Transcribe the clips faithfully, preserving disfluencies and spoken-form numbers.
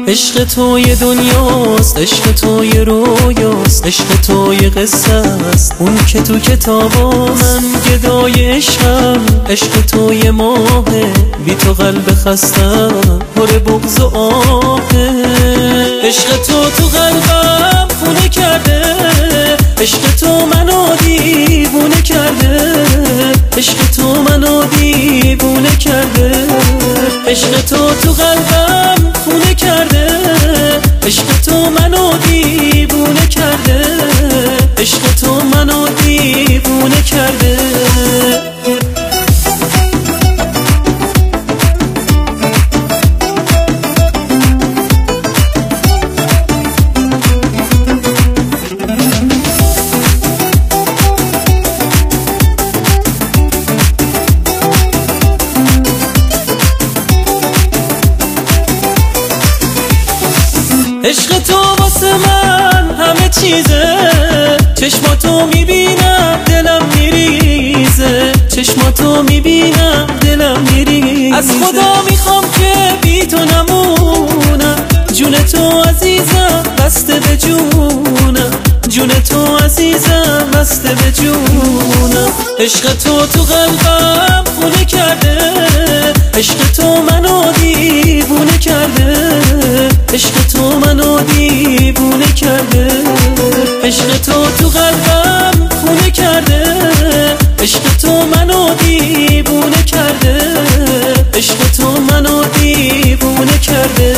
عشق تو یه دنیاست، عشق تو یه رویاست، عشق تو یه قصه است اون که تو کتابا. من گدای عشقم، عشق تو یه ماهه، بی تو قلب خستم پر بغض و آهه. عشق تو تو قلبم خونه کرده، عشق تو منو دیوونه کرده، عشق تو منو دیوونه کرده. عشق تو تو قلبم خونه کرده، عشق تو منو دیوونه کرده، عشق تو منو دیوونه کرده. عشق تو واسه من همه چیزه، چشماتو میبینم دلم میریزه، چشماتو میبینم دلم میریزه. از خدا میخوام که بی تو نمونم، جون تو عزیزم بسته به جونم، جون تو عزیزم بسته به جونم. عشق تو تو قلبم خونه کرده، عشق تو منو دیوونه کرده، عشق تو منو دیوونه کرده. عشق تو تو قلبم خونه کرده، عشق تو منو دیوونه کرده، عشق تو منو دیوونه کرده.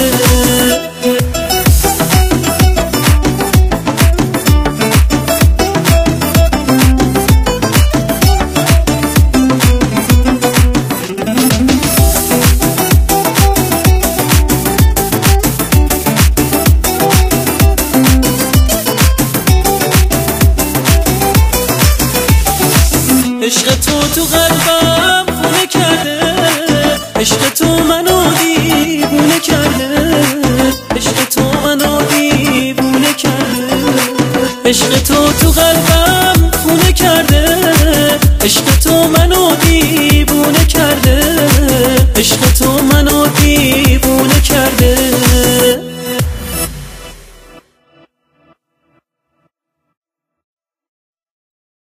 عشق تو تو قلبم خونه کرده، عشق تو منو دیوونه کرده، عشق تو منو دیوونه کرده. عشق تو تو قلبم خونه کرده، عشق تو منو دیوونه کرده، عشق تو منو دیوونه کرده.